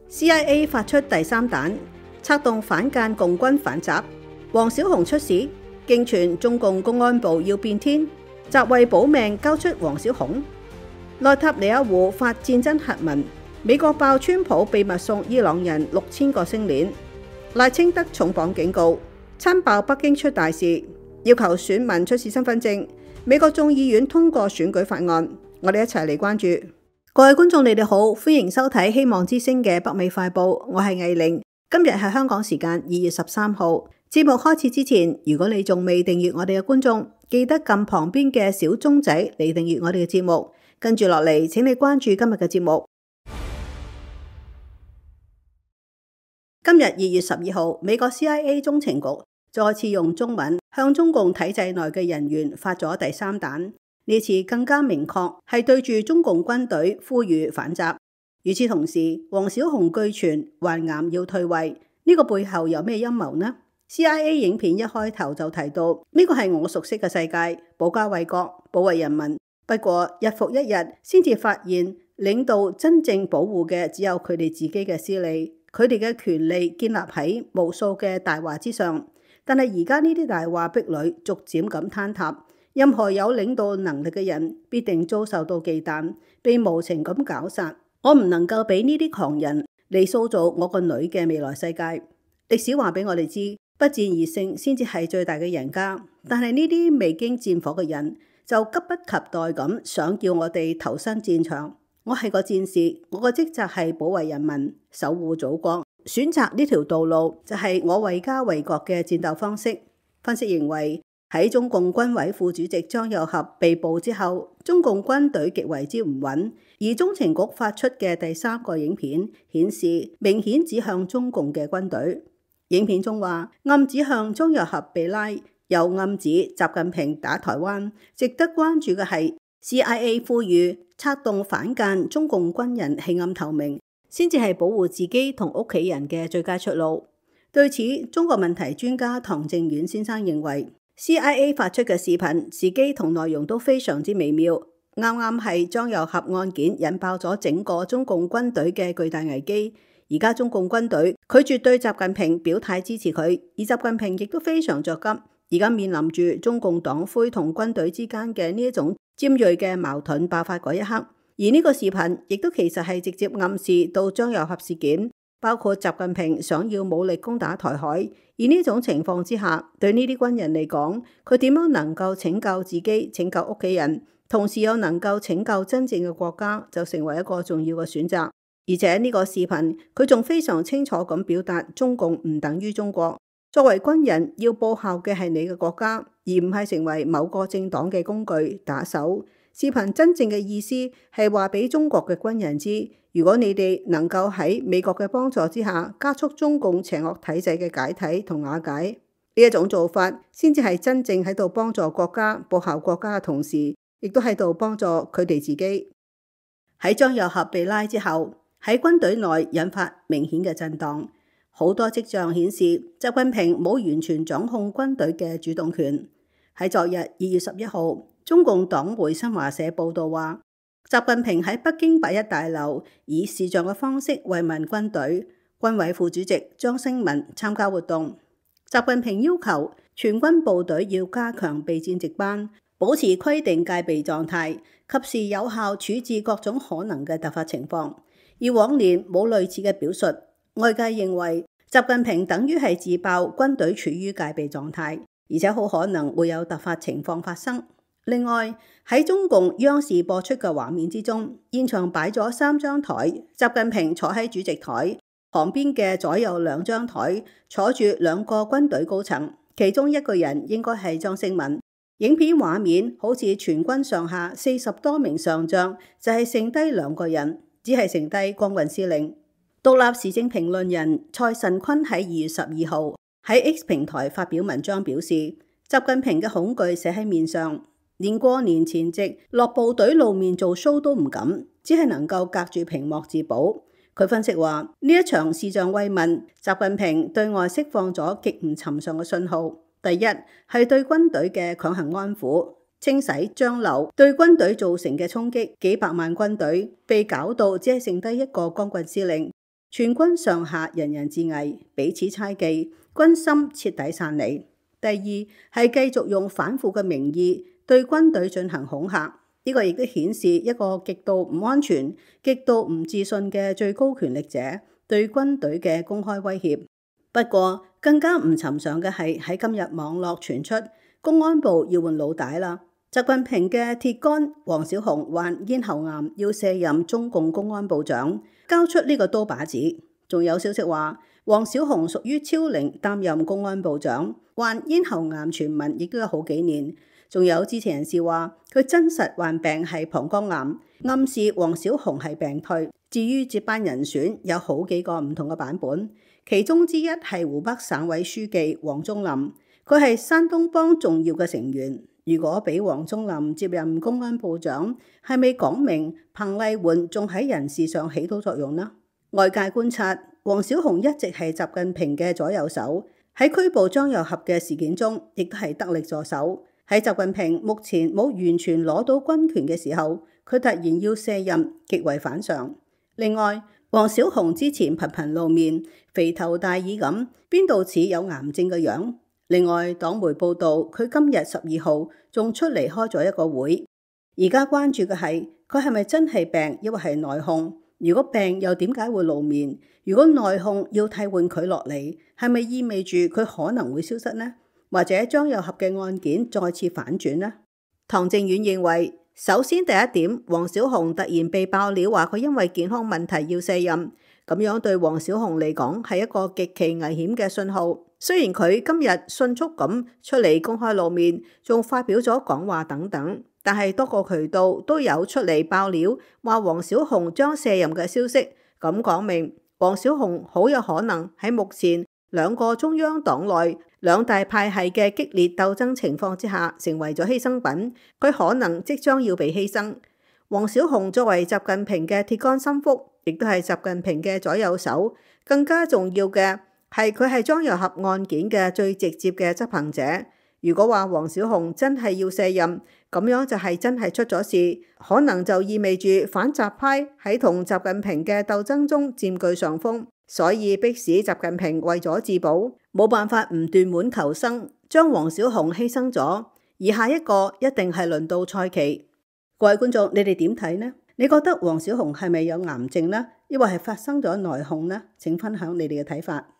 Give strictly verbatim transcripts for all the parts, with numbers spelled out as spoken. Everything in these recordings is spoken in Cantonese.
C I A 發出第三彈，策動反間共軍反襲。王小洪出事，驚傳中共公安部要變天，習為保命交出王小洪。內塔尼亞胡發戰爭核文，美國爆川普秘密送伊朗人六千個星鏈。賴清德重磅警告，親爆北京出大事，要求選民出示身份證。美國眾議院通過選舉法案，我哋一齊嚟關注。各位觀眾，你哋好，歡迎收睇希望之聲嘅北美快報，我係藝玲。今日係香港時間二月十三號。節目開始之前，如果你仲未訂閱我哋嘅觀眾，記得撳旁邊嘅小鐘仔嚟訂閱我哋嘅節目。跟住落嚟，請你關注今日嘅節目。今日二月十二號，美國 C I A 中情局再次用中文向中共體制內嘅人員發咗第三彈，呢次更加明確，係對住中共軍隊呼籲反襲。與此同時，王小洪據傳患癌要退位，呢個背後有咩陰謀呢？ C I A 影片一開頭就提到，呢個係我熟悉嘅世界，保家衛國，保衛人民。不過日復一日，先至發現領導真正保護嘅只有佢哋自己嘅私利，佢哋嘅權利建立喺無數嘅大話之上。但係而家呢啲大話壁壘逐漸咁坍塌，任何有領導能力嘅人必定遭受到忌憚，被無情咁絞殺。我唔能夠俾呢啲狂人嚟塑造我個女嘅未來世界。歷史話俾我哋知，不戰而勝先至係最大嘅贏家。但係呢啲未經戰火嘅人就急不及待咁想叫我哋投身戰場。我係個戰士，我個職責係保衛人民，守護祖國。選擇呢條道路就係我為家為國嘅戰鬥方式。分析認為，喺中共軍委副主席張又俠被捕之後，中共軍隊極為之唔穩。而中情局發出嘅第三個影片顯示，明顯指向中共嘅軍隊。影片中話，暗指向張又俠被拉，又暗指習近平打台灣。值得關注嘅係 C I A 呼籲策動反間中共軍人棄暗投明，先至係保護自己同屋企人嘅最佳出路。對此，中國問題專家唐正遠先生認為， C I A 發出嘅視頻時機同內容都非常之微妙，啱啱係張又俠案件引爆咗整個中共軍隊嘅巨大危機。而家中共軍隊拒絕對習近平表態支持佢，而習近平亦都非常着急。而家面臨住中共黨魁同軍隊之間嘅呢一種尖銳嘅矛盾爆發嗰一刻，而呢個視頻亦都其實係直接暗示到張又俠事件，包括習近平想要武力攻打台海。而呢種情況之下，對呢啲軍人嚟講，佢點樣能夠拯救自己、拯救屋企人，同時又能夠拯救真正嘅國家，就成為一個重要嘅選擇。而且呢個視頻佢仲非常清楚咁表達，中共唔等於中國。作為軍人，要報效嘅係你嘅國家，而唔係成為某個政黨嘅工具打手。視頻真正嘅意思係話俾中國嘅軍人知，如果你哋能夠喺美國嘅幫助之下加速中共邪惡體制嘅解體同瓦解，呢一種做法先至係真正喺度幫助國家、報效國家嘅同時，亦都喺度幫助佢哋自己。喺張又俠被拉之後，喺軍隊內引發明顯嘅震盪，好多跡象顯示習近平冇完全掌控軍隊嘅主動權。喺昨日二月十一號，中共黨媒新華社報道話，習近平喺北京八一大樓以視像嘅方式慰問軍隊，軍委副主席張升文參加活動。習近平要求全軍部隊要加強備戰值班，保持規定戒備狀態，及時有效處置各種可能嘅突發情況。而往年冇類似嘅表述，外界認為習近平等於係自爆軍隊處於戒備狀態，而且好可能會有突發情況發生。另外，喺中共央視播出嘅畫面之中，現場擺咗三張台，習近平坐喺主席台，旁邊嘅左右兩張台坐住兩個軍隊高層，其中一個人應該係張升文。影片畫面好似全軍上下四十多名上將，就係剩低兩個人，只係剩低光棍司令。獨立時政評論人蔡慎坤喺二月十二號喺 X 平台發表文章表示，習近平嘅恐懼寫喺面上，連過年前夕落部隊露面做 show 都唔敢，只係能夠隔住屏幕自保。佢分析話，呢一場視像慰問，習近平對外釋放咗極唔尋常嘅信號。第一係對軍隊嘅強行安撫、清洗張流，對軍隊造成嘅衝擊，幾百萬軍隊被搞到只係剩低一個光棍司令。 全軍上下人人自危，彼此猜忌，軍心徹底散離。第二係繼續用反腐嘅名義對軍隊進行恐嚇，呢個亦都顯示一個極度唔安全、極度唔自信嘅最高權力者對軍隊嘅公開威脅。不過更加唔尋常嘅係喺今日網絡傳出公安部要換老大啦。習近平嘅鐵桿王小洪患咽喉癌，要卸任中共公安部長，交出呢個刀把子。仲有消息話王小洪屬於超齡擔任公安部長，患咽喉癌傳聞亦都有好幾年。仲有知情人士話佢真實患病係膀胱癌，暗示王小洪係病退。至於接班人選有好幾個唔同嘅版本，其中之一係湖北省委書記王忠林，佢係山東幫重要嘅成員。如果俾王忠林接任公安部長，係咪講明彭麗媛仲喺人事上起到作用呢？外界觀察，王小洪一直係習近平嘅左右手，喺拘捕張又俠嘅事件中，亦都係得力助手。喺習近平目前冇完全攞到軍權嘅時候，佢突然要卸任，極為反常。另外，王小洪之前頻頻露面，肥頭大耳咁，邊度似有癌症嘅樣？另外，黨媒報道佢今日十二號仲出嚟開咗一個會。而家關注嘅係佢係咪真係病，抑或係內訌？如果病又點解會露面？如果內訌要替換佢落嚟，係咪意味住佢可能會消失呢？或者張又俠嘅案件再次反轉呢？唐正遠認為，首先第一點，王小洪突然被爆料話佢因為健康問題要卸任，咁樣對王小洪嚟講係一個極其危險嘅信號。雖然佢今日迅速咁出嚟公開露面，仲發表咗講話等等，但係多個渠道都有出嚟爆料話王小洪將卸任嘅消息，咁講明王小洪好有可能喺目前兩個中央黨內兩大派系嘅激烈鬥爭情況之下，成為咗犧牲品，佢可能即將要被犧牲。王小洪作為習近平嘅鐵桿心腹，亦都係習近平嘅左右手，更加重要嘅係佢係張又俠案件嘅最直接嘅執行者。如果話王小洪真係要卸任，咁樣就係真係出咗事，可能就意味住反習派喺同習近平嘅鬥爭中佔據上風，所以迫使習近平為咗自保，冇辦法唔斷腕求生，將王小洪犧牲咗。而下一個一定係輪到蔡奇。各位觀眾，你哋點睇呢？你覺得王小洪係咪有癌症呢？抑或係發生咗內訌呢？請分享你哋嘅睇法。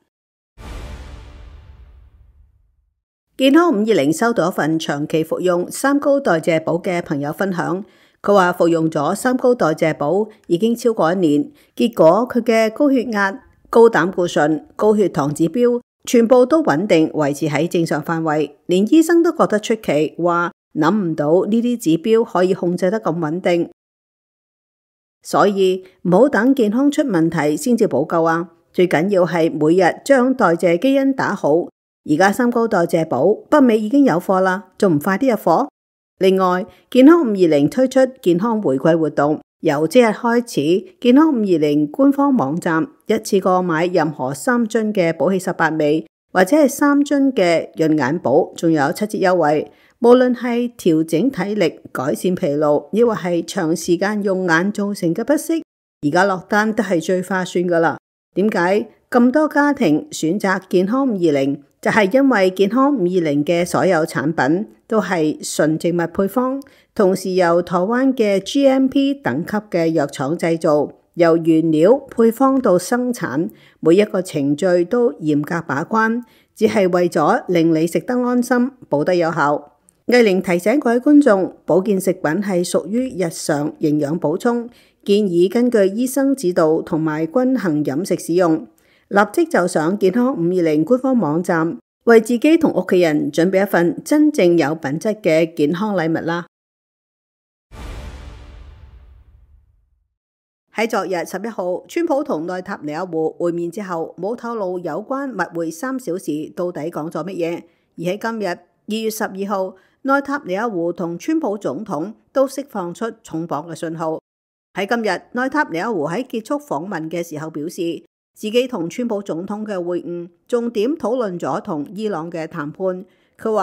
健康五二零收到一份長期服用三高代謝寶嘅朋友分享，佢話服用咗三高代謝寶已經超過一年，結果佢嘅高血壓、高膽固醇、高血糖指標全部都穩定維持喺正常範圍，連醫生都覺得出奇，話諗唔到呢啲指標可以控制得咁穩定。所以唔好等健康出問題先至補救啊！最緊要係每日將代謝基因打好。而家三高代謝寶北美已經有貨啦，仲唔快啲入貨？另外，健康五二零推出健康回饋活動，由即日開始，健康五二零官方網站一次過買任何三樽嘅寶氣十八味，或者係三樽嘅潤眼寶，仲有七折優惠。無論係調整體力、改善疲勞，抑或係長時間用眼造成嘅不適，而家落單都係最划算噶啦。點解咁多家庭選擇健康五二零？就係因為健康五二零嘅所有產品都係純植物配方，同時由台灣嘅 G M P 等級嘅藥廠製造，由原料配方到生產，每一個程序都嚴格把關，只係為咗令你食得安心，補得有效。毅玲提醒各位觀眾，保健食品係屬於日常營養補充，建議根據醫生指導同埋均衡飲食使用。立即就上健康五二零官方網站，為自己同屋企人準備一份真正有品質嘅健康禮物啦！喺昨日十一號，川普同內塔尼亞胡會面之後，冇透露有關密會三小時到底講咗乜嘢。而喺今日二月十二號，內塔尼亞胡同川普總統都釋放出重磅嘅信號。喺今日，內塔尼亞胡喺結束訪問嘅時候表示，自己同川普總統嘅會晤重點討論咗同伊朗嘅談判。佢話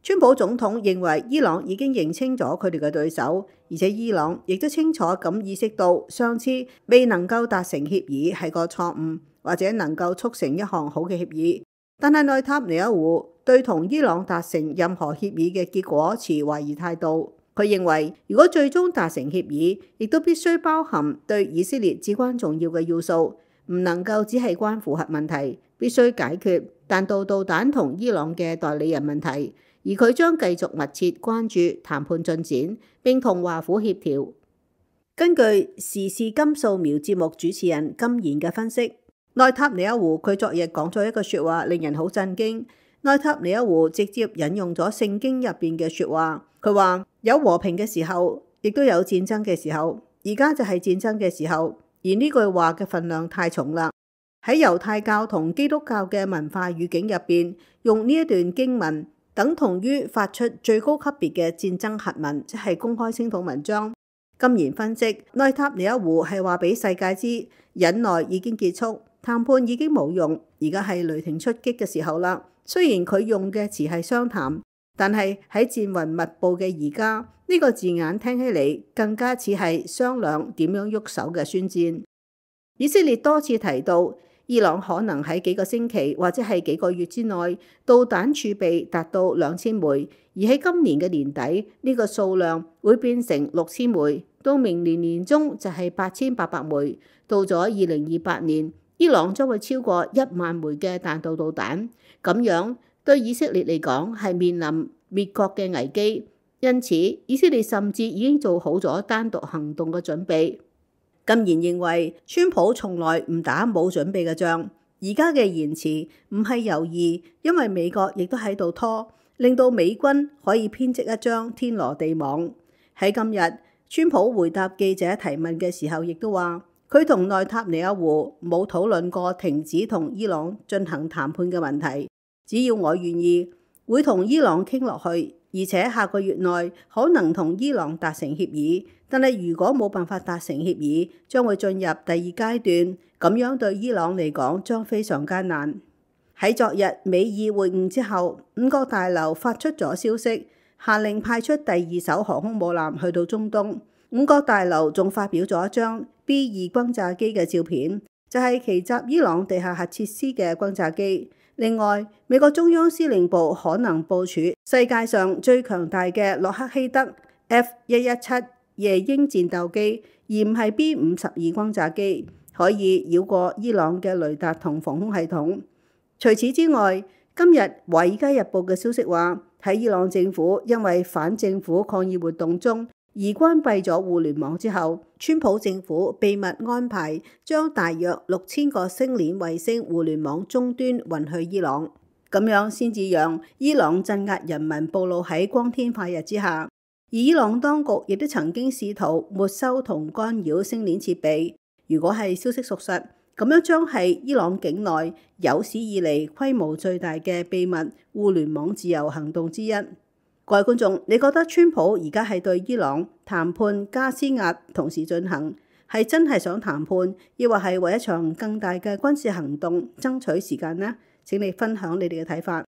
川普總統認為伊朗已經認清咗佢哋嘅對手，而且伊朗亦都清楚咁意識到上次未能夠達成協議係個錯誤，或者能夠促成一項好嘅協議。但係內塔尼亞胡對同伊朗達成任何協議嘅結果持懷疑態度。佢認為如果最終達成協議，亦都必須包含對以色列至關重要嘅要素，唔能夠只係關乎核問題，必須解決彈道導彈同伊朗嘅代理人問題。而佢將繼續密切關注談判進展，並同華府協調。根據時事金素描節目主持人金賢嘅分析，內塔尼亞胡佢昨日講咗一個說話，令人好震驚。內塔尼亞胡直接引用咗聖經入邊嘅說話，佢話有和平嘅時候，亦都有戰爭嘅時候，而家就係戰爭嘅時候。而呢句話嘅分量太重啦。喺猶太教同基督教嘅文化語境入邊，用呢一段經文，等同於發出最高級別嘅戰爭核文，即係公開聲討文章。金賢分析，內塔尼亞胡係話俾世界知，忍耐已經結束，談判已經冇用，而家係雷霆出擊嘅時候啦。雖然佢用嘅詞係商談，但係喺戰雲密布嘅而家，呢個字眼聽起嚟更加似係商量點樣喐手嘅宣戰。以色列多次提到，伊朗可能喺幾個星期或者係幾個月之內，導彈儲備達到兩千枚，而喺今年嘅年底，呢個數量會變成六千枚，到明年年中就係八千八百枚，到咗二零二八年，伊朗將會超過一萬枚嘅彈道導彈。咁樣對以色列嚟講係面臨滅國嘅危機，因此以色列甚至已經做好咗單獨行動嘅準備。金賢認為，川普從來唔打冇準備嘅仗，而家嘅言辭唔係猶豫，因為美國亦都喺度拖，令到美軍可以編織一張天羅地網。喺今日，川普回答記者提問嘅時候，亦都話佢同內塔尼亞胡冇討論過停止同伊朗進行談判嘅問題，只要我願意，會同伊朗傾落去，而且下個月內可能同伊朗達成協議。但係如果冇辦法達成協議，將會進入第二階段，咁樣對伊朗嚟講將非常艱難。喺昨日美伊會晤之後，五角大樓發出咗消息，下令派出第二艘航空母艦去到中東。五角大樓仲發表咗一張 B 二轟炸機嘅照片，就係奇襲伊朗地下核設施嘅轟炸機。另外，美國中央司令部可能部署世界上最強大嘅洛克希德 F 一一七夜鷹戰鬥機，而唔係 B 五十二轟炸機，可以繞過伊朗嘅雷達同防空系統。除此之外，今日《華爾街日報》嘅消息話，喺伊朗政府因為反政府抗議活動中而關閉咗互聯網之後，川普政府秘密安排將大約六千個星鏈衛星互聯網終端運去伊朗，咁樣先至讓伊朗鎮壓人民暴露喺光天化日之下。而伊朗當局亦都曾經試圖沒收同干擾星鏈設備。如果係消息屬實，咁樣將係伊朗境內有史以嚟規模最大嘅秘密互聯網自由行動之一。各位觀眾，你覺得川普而家係對伊朗談判加施壓同時進行，係真係想談判，抑或係為一場更大嘅軍事行動爭取時間呢？請你分享你哋嘅睇法。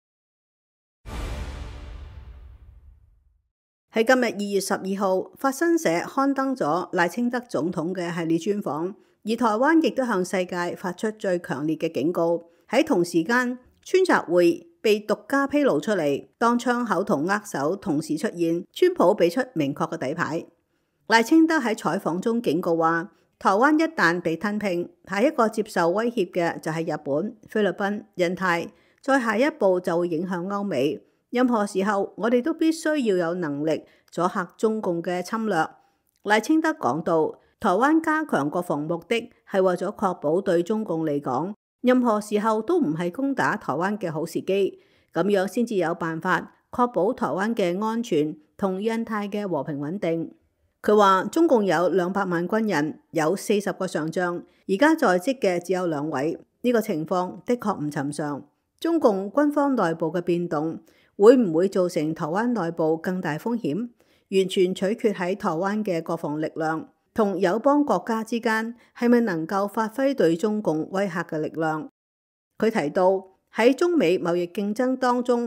喺今日二月十二號，法新社刊登咗賴清德總統嘅系列專訪，而台灣亦都向世界發出最強烈嘅警告。喺同時間，川習會被獨家披露出嚟，當槍口同握手同時出現，川普俾出明確嘅底牌。賴清德喺採訪中警告話，台灣一旦被吞併，下一個接受威脅嘅就係日本、菲律賓、印太，再下一步就會影響歐美。任何時候，我哋都必須要有能力阻嚇中共嘅侵略。賴清德講到，台灣加強國防目的係為咗確保對中共嚟講，任何時候都唔係攻打台灣嘅好時機，咁樣先至有辦法確保台灣嘅安全同印太嘅和平穩定。佢話中共有兩百萬軍人，有四十個上將，而家在職嘅只有兩位，呢個情況的確唔尋常。中共軍方內部嘅變動會唔會造成台灣內部更大風險？完全取決喺台灣嘅國防力量同友邦國家之間係咪能夠發揮對中共威嚇嘅力量。佢提到喺中美貿易競爭當中，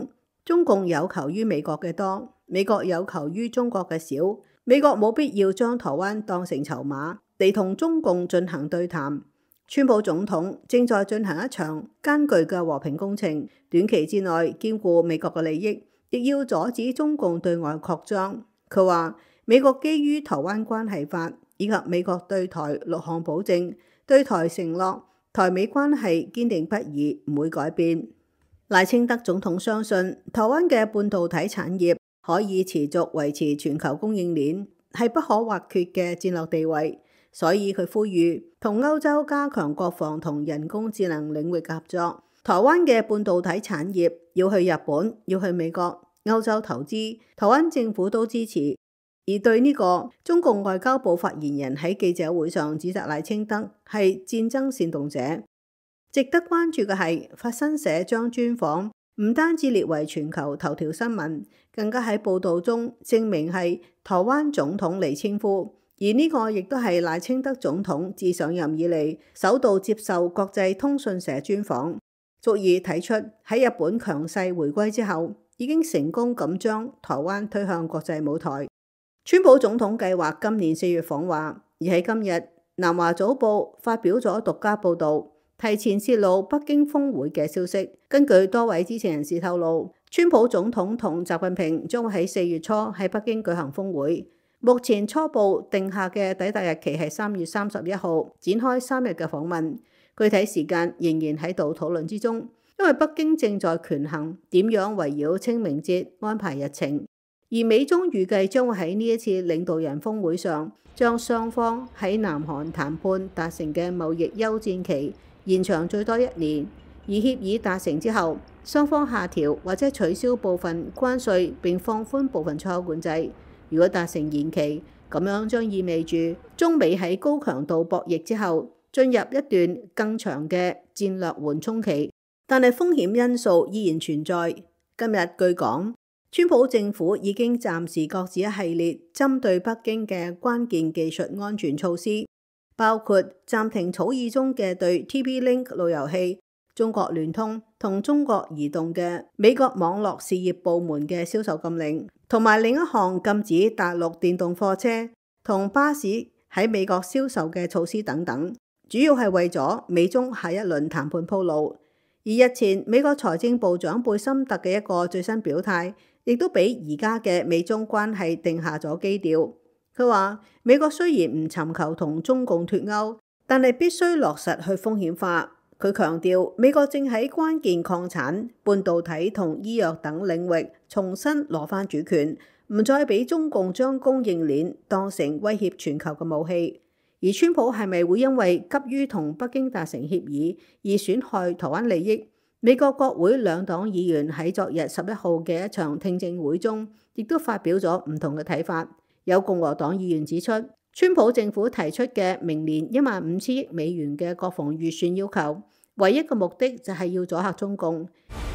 中共有求於美國嘅多，美國有求於中國嘅少。美國冇必要將台灣當成籌碼嚟同中共進行對談。川普總統正在進行一場艱巨嘅和平工程，短期之內兼顧美國嘅利益，亦要阻止中共對外擴張。佢話美國基於台灣關係法以及美國對台六項保證，對台承諾，台美關係堅定不移，唔會改變。賴清德總統相信台灣嘅半導體產業可以持續維持全球供應鏈，係不可或缺嘅戰略地位。所以佢呼籲同歐洲加強國防同人工智能領域合作。台灣嘅半導體產業要去日本、要去美國、歐洲投資，台灣政府都支持。而對呢個，中共外交部發言人喺記者會上指責賴清德係戰爭煽動者。值得關注嘅係，法新社將專訪唔單止列為全球頭條新聞，更加喺報導中證明係台灣總統嚟稱呼。而呢個亦都係賴清德總統自上任以嚟首度接受國際通訊社專訪，足以睇出喺日本強勢回歸之後，已經成功咁將台灣推向國際舞台。川普總統計劃今年四月訪華，而喺今日南華早報發表咗獨家報導，提前泄露北京峰會嘅消息。根據多位知情人士透露，川普總統同習近平將會喺四月初喺北京舉行峰會。目前初步定下嘅抵達日期係三月三十一號，展開三日嘅訪問，具體時間仍然喺度討論之中，因為北京正在權衡點樣圍繞清明節安排日程，而美中預計將會喺呢一次領導人峰會上，將雙方喺南韓談判達成嘅貿易休戰期延長最多一年，而協議達成之後，雙方下調或者取消部分關稅並放寬部分出口管制。如果達成延期，咁樣將意味住中美喺高強度博弈之後，進入一段更長嘅戰略緩衝期。但係風險因素依然存在。今日據講，川普政府已經暫時擱置一系列針對北京嘅關鍵技術安全措施，包括暫停草擬中嘅對 T P-Link 路由器、中國聯通同中國移動嘅美國網絡事業部門嘅銷售禁令，同埋另一項禁止大陸電動貨車同巴士喺美國銷售嘅措施等等，主要係為咗美中下一輪談判鋪路。而日前美國財政部長貝森特嘅一個最新表態，亦都俾而家嘅美中關係定下咗基調。佢話美國雖然唔尋求同中共脫鈎，但係必須落實去風險化。佢強調美國正喺關鍵礦產、半導體同醫藥等領域重新攞返主權，唔再俾中共將供應鏈當成威脅全球嘅武器。而川普係咪會因為急於同北京達成協議而損害台灣利益？美國國會兩黨議員喺昨日十一號嘅一場聽證會中，亦都發表咗唔同嘅睇法。有共和黨議員指出，川普政府提出嘅明年一萬五千億美元嘅國防預算要求，唯一嘅目的就係要阻嚇中共。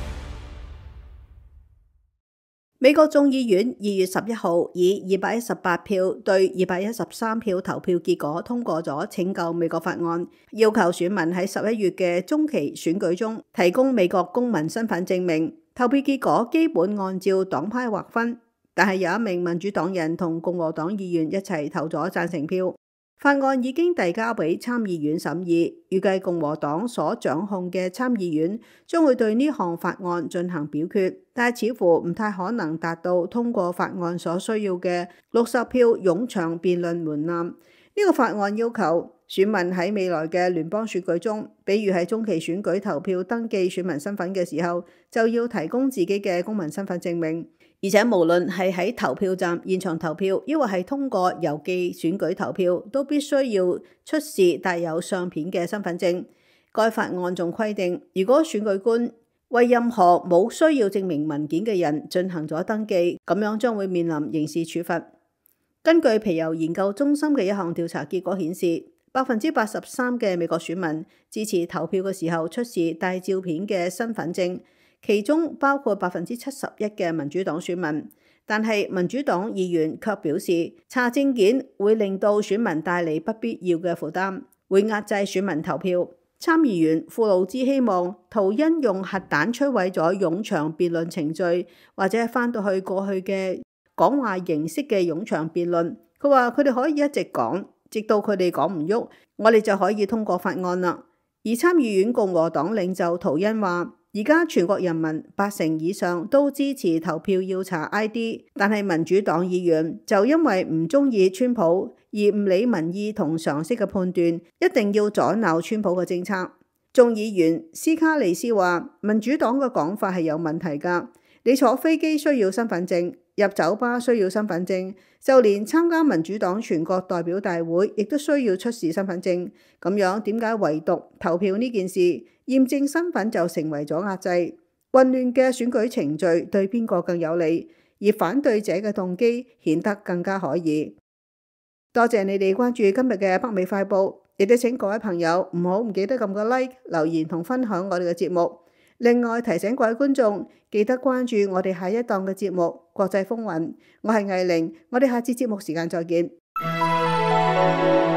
美國眾議院二月十一號以二百一十八票對二百一十三票投票結果通過咗拯救美國法案，要求選民喺十一月嘅中期選舉中提供美國公民身份證明。投票結果基本按照黨派劃分，但係有一名民主黨人同共和黨議員一齊投咗贊成票。法案已經遞交俾參議院審議，預計共和黨所掌控嘅參議院將會對呢項法案進行表決，但係似乎唔太可能達到通過法案所需要嘅六十票冗長辯論門檻。呢、這個法案要求選民喺未來嘅聯邦選舉中，比如喺中期選舉投票登記選民身份嘅時候，就要提供自己嘅公民身份證明。而且無論係喺投票站現場投票，抑或係通過郵寄選舉投票，都必須要出示帶有相片嘅身份證。該法案仲規定，如果選舉官為任何冇需要證明文件嘅人進行咗登記，咁樣將會面臨刑事處罰。根據皮尤研究中心嘅一項調查結果顯示，百分之八十三嘅美國選民支持投票嘅時候出示帶照片嘅身份證。其中包括百分之七十一嘅民主黨選民，但係民主黨議員卻表示，查證件會令到選民帶嚟不必要嘅負擔，會壓制選民投票。 參議員庫魯茲希望圖恩用核彈摧毀咗冗長辯論程序，或者返到去過去嘅講話形式嘅冗長辯論。佢話佢哋可以一直講，直到佢哋講唔喐，我哋就可以通過法案啦。而參議院共和黨領袖圖恩話，而家全國人民八成以上都支持投票要查 I D， 但係民主黨議員就因為唔中意川普而唔理民意同常識嘅判斷，一定要阻撓川普嘅政策。眾議員斯卡利斯話，民主黨嘅講法係有問題㗎。你坐飛機需要身份證，入酒吧需要身份證，就連參加民主黨全國代表大會亦都需要出示身份證。咁樣點解唯獨投票呢件事驗證身份就成為咗壓制？混亂嘅選舉程序對邊個更有利？而反對者嘅動機顯得更加可疑。多謝你哋關注今日嘅北美快報，亦都請各位朋友唔好唔記得撳個 like、留言同分享我哋嘅節目。另外提醒各位觀眾，記得關注我哋下一檔嘅節目《國際風雲》。我係藝玲，我哋下次節目時間再見。